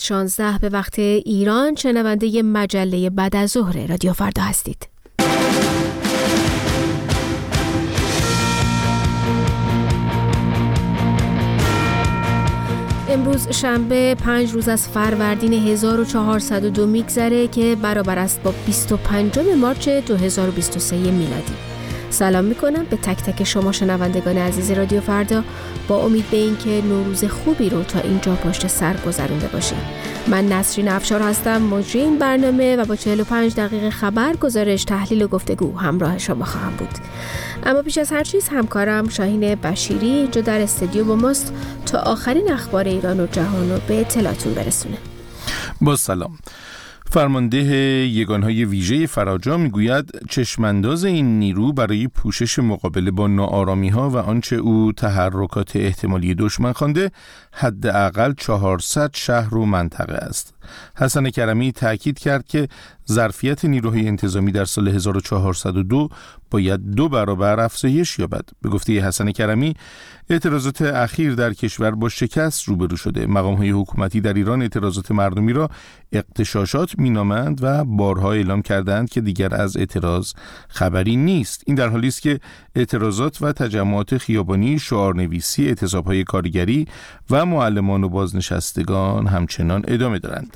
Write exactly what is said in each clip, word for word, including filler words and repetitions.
شانزده به وقت ایران شنونده مجله بعد از ظهر رادیو فردا هستید. امروز شنبه پنج روز از فروردین هزار و چهارصد و دو میگذره که برابر است با بیست و پنجم مارس دو هزار و بیست و سه میلادی. سلام میکنم به تک تک شما شنوندگان عزیز رادیو فردا، با امید به این که نوروز خوبی رو تا اینجا پشت سر گذرونده باشید. من نسرین افشار هستم، مجری این برنامه، و با چهل و پنج دقیقه خبر، گزارش، تحلیل و گفتگو همراه شما خواهم بود. اما پیش از هر چیز همکارم شاهین بشیری اینجا در استودیو با ماست تا آخرین اخبار ایران و جهان رو به اطلاعتون برسونه. با سلام. فرمانده یگانهای ویژه فراجا میگوید چشمانداز این نیرو برای پوشش مقابله با ناآرامی‌ها و آنچه او تحرکات احتمالی دشمن خوانده حداقل چهارصد شهر و منطقه است. حسن کرمی تأکید کرد که ظرفیت نیروهای انتظامی در سال هزار و چهارصد و دو باید دو برابر افزایش یابد. به گفته حسن کرمی، اعتراضات اخیر در کشور با شکست روبرو شده. مقام‌های حکومتی در ایران اعتراضات مردمی را اغتشاشات مینامند و بارها اعلام کردند که دیگر از اعتراض خبری نیست. این در حالی است که اعتراضات و تجمعات خیابانی، شعارنویسی، اعتصاب‌های کارگری و معلمان و بازنشستگان همچنان ادامه دارند.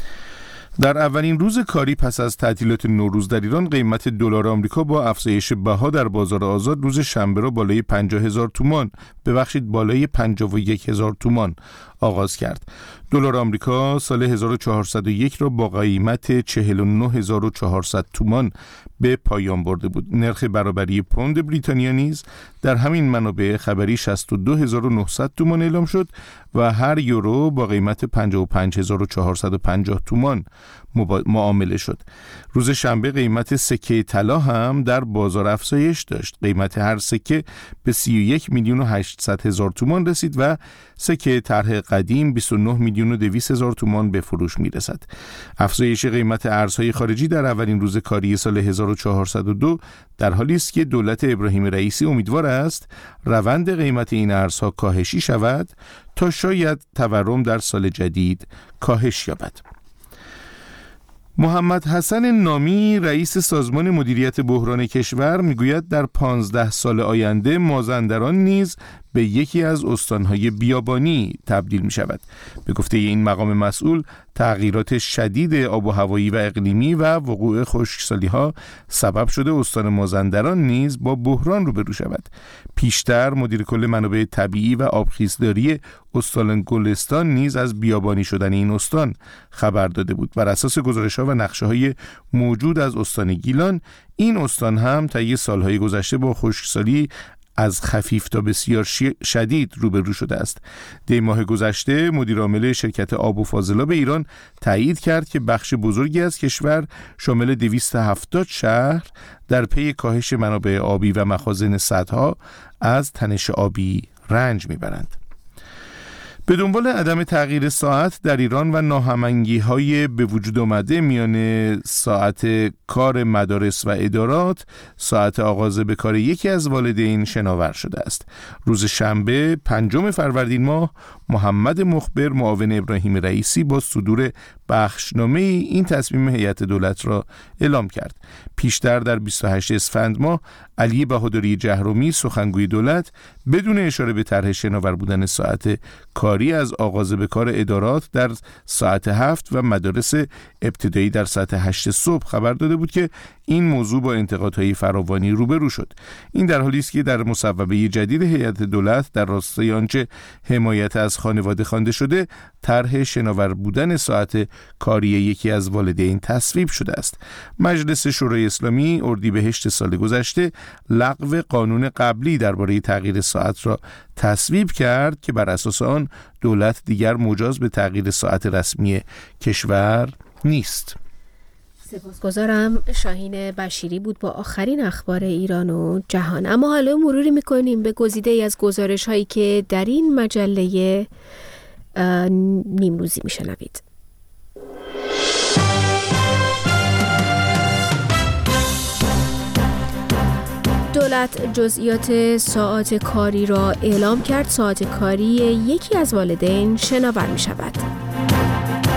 در اولین روز کاری پس از تعطیلات نوروز در ایران، قیمت دلار آمریکا با افزایش بها در بازار آزاد روز شنبه را بالای پنجاه هزار تومان، ببخشید بالای پنجاه و یک هزار تومان آغاز کرد. دلار آمریکا سال هزار و چهارصد و یک را با قیمت چهل و نه هزار و چهارصد تومان به پایان برده بود. نرخ برابری پوند بریتانیا نیز در همین منابع خبری شصت و دو هزار و نهصد تومان اعلام شد و هر یورو با قیمت پنجاه و پنج هزار و چهارصد و پنجاه تومان معامله شد. روز شنبه قیمت سکه طلا هم در بازار افزایش داشت. قیمت هر سکه به سی و یک میلیون و هشتصد هزار تومان رسید و سکه طرح قدیم بیست و نه میلیون و دویست هزار تومان به فروش میرسد. افزایش قیمت ارزهای خارجی در اولین روز کاری سال هزار و چهارصد و دو در حالی است که دولت ابراهیم رئیسی امیدوار است روند قیمت این ارزها کاهشی شود تا شاید تورم در سال جدید کاهش یابد. محمد حسن نامی رئیس سازمان مدیریت بحران کشور میگوید در پانزده سال آینده مازندران نیز به یکی از استانهای بیابانی تبدیل می شود. به گفته این مقام مسئول، تغییرات شدید آب و هوایی و اقلیمی و وقوع خشکسالی ها سبب شده استان مازندران نیز با بحران روبرو شود. پیشتر مدیر کل منابع طبیعی و آبخیزداری استان گلستان نیز از بیابانی شدن این استان خبر داده بود. بر اساس گزارش‌ها و نقشه‌های موجود از استان گیلان، این استان هم طی سالهای گذشته با خشکسالی از خفیف تا بسیار شدید روبرو شده است. دی ماه گذشته مدیر عامل شرکت آب و فاضلاب ایران تایید کرد که بخش بزرگی از کشور شامل دویست و هفتاد شهر در پی کاهش منابع آبی و مخازن سدها از تنش آبی رنج میبرند. به دنبال عدم تغییر ساعت در ایران و ناهماهنگی‌های به وجود آمده میان ساعت کار مدارس و ادارات، ساعت آغاز به کار یکی از والدین شناور شده است. روز شنبه پنجم فروردین ماه، محمد مخبر معاون ابراهیم رئیسی با صدور بخشنامه این تصمیم هیئت دولت را اعلام کرد. پیشتر در بیست و هشتم اسفند ماه، علی بهادری جهرومی سخنگوی دولت بدون اشاره به طرح شناور بودن ساعت کاری از آغاز به کار ادارات در ساعت هفت و مدارس ابتدایی در ساعت هشت صبح خبر داده بود که این موضوع با انتقادهای فراوانی روبرو شد. این در حالی است که در مصوبه جدید هیئت دولت در راستای آنچه حمایت از خانواده خوانده شده، طرح شناور بودن ساعت کاری یکی از والدین تصویب شده است. مجلس شورای اسلامی اردیبهشت سال گذشته لغو قانون قبلی درباره تغییر ساعت را تصویب کرد که بر اساس آن دولت دیگر مجاز به تغییر ساعت رسمی کشور نیست. سپاسگزارم. شاهین بشیری بود با آخرین اخبار ایران و جهان. اما حالا مروری میکنیم به گزیده ای از گزارش هایی که در این مجله نیمروزی میشنوید. دولت جزئیات ساعات کاری را اعلام کرد. ساعت کاری یکی از والدین شناور می شود.